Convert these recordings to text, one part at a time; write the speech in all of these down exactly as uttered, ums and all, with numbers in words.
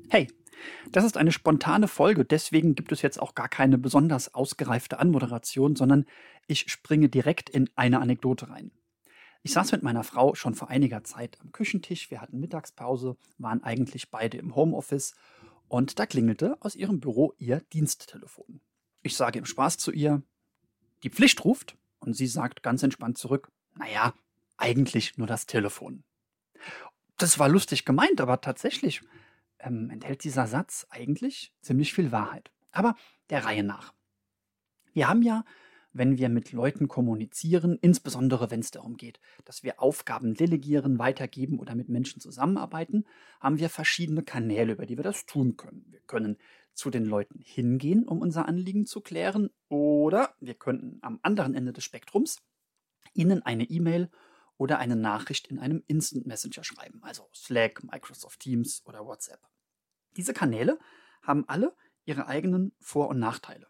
Hey, das ist eine spontane Folge, deswegen gibt es jetzt auch gar keine besonders ausgereifte Anmoderation, sondern ich springe direkt in eine Anekdote rein. Ich saß mit meiner Frau schon vor einiger Zeit am Küchentisch, wir hatten Mittagspause, waren eigentlich beide im Homeoffice und da klingelte aus ihrem Büro ihr Diensttelefon. Ich sage im Spaß zu ihr, die Pflicht ruft, und sie sagt ganz entspannt zurück, naja, eigentlich nur das Telefon. Das war lustig gemeint, aber tatsächlich ähm, enthält dieser Satz eigentlich ziemlich viel Wahrheit. Aber der Reihe nach. Wir haben ja, wenn wir mit Leuten kommunizieren, insbesondere wenn es darum geht, dass wir Aufgaben delegieren, weitergeben oder mit Menschen zusammenarbeiten, haben wir verschiedene Kanäle, über die wir das tun können. Wir können zu den Leuten hingehen, um unser Anliegen zu klären, oder wir könnten am anderen Ende des Spektrums ihnen eine E-Mail oder eine Nachricht in einem Instant Messenger schreiben, also Slack, Microsoft Teams oder WhatsApp. Diese Kanäle haben alle ihre eigenen Vor- und Nachteile.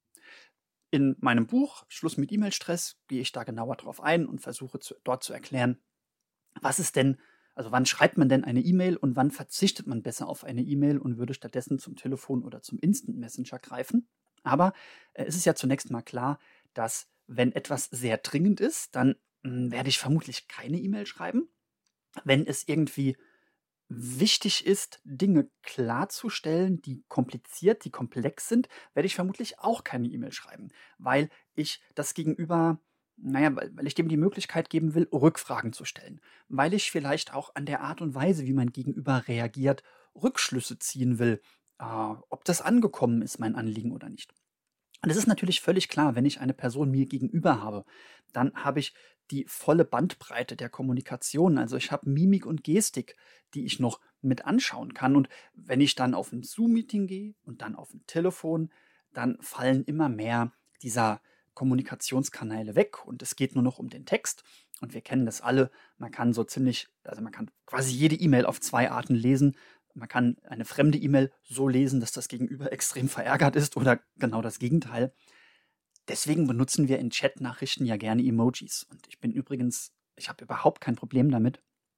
In meinem Buch Schluss mit E-Mail-Stress gehe ich da genauer drauf ein und versuche zu, dort zu erklären, was ist denn, also wann schreibt man denn eine E-Mail und wann verzichtet man besser auf eine E-Mail und würde stattdessen zum Telefon oder zum Instant Messenger greifen. Aber äh, es ist ja zunächst mal klar, dass wenn etwas sehr dringend ist, dann mh, werde ich vermutlich keine E-Mail schreiben. Wenn es irgendwie wichtig ist, Dinge klarzustellen, die kompliziert, die komplex sind, werde ich vermutlich auch keine E-Mail schreiben, weil ich das Gegenüber, naja, weil, weil ich dem die Möglichkeit geben will, Rückfragen zu stellen, weil ich vielleicht auch an der Art und Weise, wie mein Gegenüber reagiert, Rückschlüsse ziehen will, äh, ob das angekommen ist, mein Anliegen oder nicht. Und es ist natürlich völlig klar, wenn ich eine Person mir gegenüber habe, dann habe ich die volle Bandbreite der Kommunikation. Also ich habe Mimik und Gestik, die ich noch mit anschauen kann. Und wenn ich dann auf ein Zoom-Meeting gehe und dann auf ein Telefon, dann fallen immer mehr dieser Kommunikationskanäle weg und es geht nur noch um den Text. Und wir kennen das alle. Man kann so ziemlich, also man kann quasi jede E-Mail auf zwei Arten lesen. Man kann eine fremde E-Mail so lesen, dass das Gegenüber extrem verärgert ist oder genau das Gegenteil. Deswegen benutzen wir in Chat-Nachrichten ja gerne Emojis. Und ich bin übrigens, ich habe überhaupt kein Problem damit,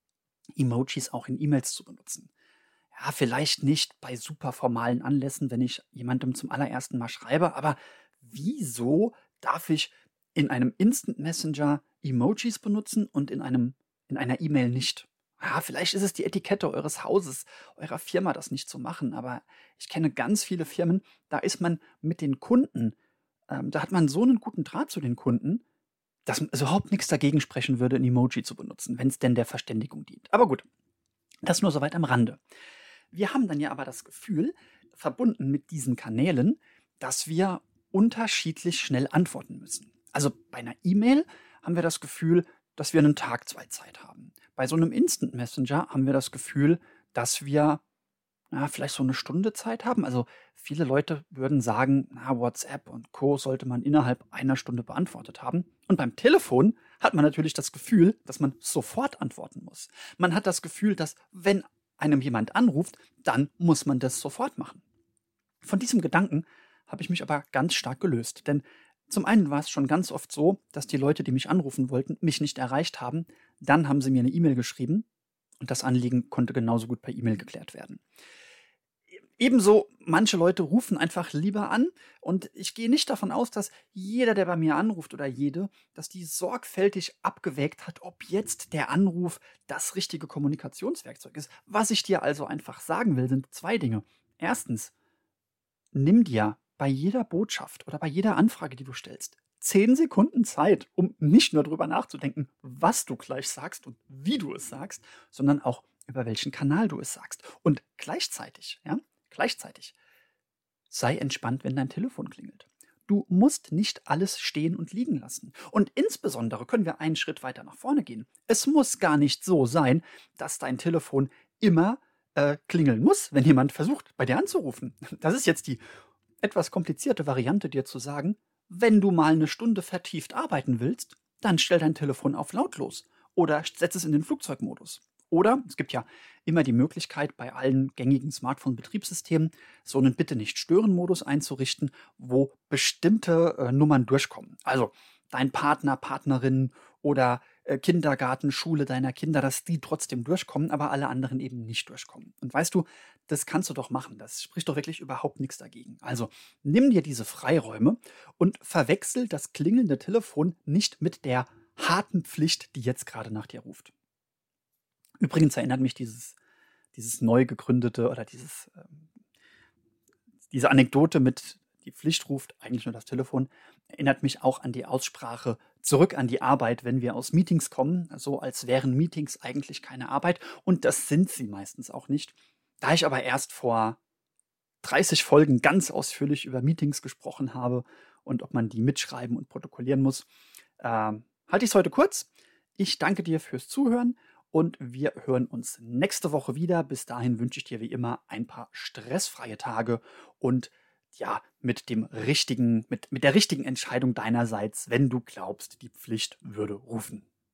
Emojis auch in E-Mails zu benutzen. Ja, vielleicht nicht bei super formalen Anlässen, wenn ich jemandem zum allerersten Mal schreibe, aber wieso darf ich in einem Instant Messenger Emojis benutzen und in einem, in einer E-Mail nicht? Ja, vielleicht ist es die Etikette eures Hauses, eurer Firma, das nicht zu machen, aber ich kenne ganz viele Firmen, da ist man mit den Kunden, ähm, da hat man so einen guten Draht zu den Kunden, dass es überhaupt nichts dagegen sprechen würde, ein Emoji zu benutzen, wenn es denn der Verständigung dient. Aber gut, das nur soweit am Rande. Wir haben dann ja aber das Gefühl, verbunden mit diesen Kanälen, dass wir unterschiedlich schnell antworten müssen. Also bei einer E-Mail haben wir das Gefühl, dass wir einen Tag, zwei Zeit haben. Bei so einem Instant Messenger haben wir das Gefühl, dass wir na, vielleicht so eine Stunde Zeit haben. Also viele Leute würden sagen, na, WhatsApp und Co. sollte man innerhalb einer Stunde beantwortet haben. Und beim Telefon hat man natürlich das Gefühl, dass man sofort antworten muss. Man hat das Gefühl, dass wenn einem jemand anruft, dann muss man das sofort machen. Von diesem Gedanken habe ich mich aber ganz stark gelöst. Denn zum einen war es schon ganz oft so, dass die Leute, die mich anrufen wollten, mich nicht erreicht haben. Dann haben sie mir eine E-Mail geschrieben und das Anliegen konnte genauso gut per E-Mail geklärt werden. Ebenso, manche Leute rufen einfach lieber an und ich gehe nicht davon aus, dass jeder, der bei mir anruft oder jede, dass die sorgfältig abgewägt hat, ob jetzt der Anruf das richtige Kommunikationswerkzeug ist. Was ich dir also einfach sagen will, sind zwei Dinge. Erstens, nimm dir bei jeder Botschaft oder bei jeder Anfrage, die du stellst, zehn Sekunden Zeit, um nicht nur drüber nachzudenken, was du gleich sagst und wie du es sagst, sondern auch über welchen Kanal du es sagst. Und gleichzeitig, ja, gleichzeitig, sei entspannt, wenn dein Telefon klingelt. Du musst nicht alles stehen und liegen lassen. Und insbesondere können wir einen Schritt weiter nach vorne gehen. Es muss gar nicht so sein, dass dein Telefon immer äh, klingeln muss, wenn jemand versucht, bei dir anzurufen. Das ist jetzt die etwas komplizierte Variante, dir zu sagen, wenn du mal eine Stunde vertieft arbeiten willst, dann stell dein Telefon auf lautlos oder setz es in den Flugzeugmodus. Oder es gibt ja immer die Möglichkeit, bei allen gängigen Smartphone-Betriebssystemen so einen Bitte-nicht-stören-Modus einzurichten, wo bestimmte äh, Nummern durchkommen. Also dein Partner, Partnerin oder äh, Kindergarten, Schule deiner Kinder, dass die trotzdem durchkommen, aber alle anderen eben nicht durchkommen. Und weißt du, das kannst du doch machen. Das spricht doch wirklich überhaupt nichts dagegen. Also nimm dir diese Freiräume und verwechsel das klingelnde Telefon nicht mit der harten Pflicht, die jetzt gerade nach dir ruft. Übrigens erinnert mich dieses, dieses neu gegründete oder dieses, ähm, diese Anekdote mit die Pflicht ruft, eigentlich nur das Telefon, erinnert mich auch an die Aussprache zurück an die Arbeit, wenn wir aus Meetings kommen, so als wären Meetings eigentlich keine Arbeit. Und das sind sie meistens auch nicht. Da ich aber erst vor dreißig Folgen ganz ausführlich über Meetings gesprochen habe und ob man die mitschreiben und protokollieren muss, äh, halte ich es heute kurz. Ich danke dir fürs Zuhören und wir hören uns nächste Woche wieder. Bis dahin wünsche ich dir wie immer ein paar stressfreie Tage und ja, mit dem richtigen, mit, mit der richtigen Entscheidung deinerseits, wenn du glaubst, die Pflicht würde rufen.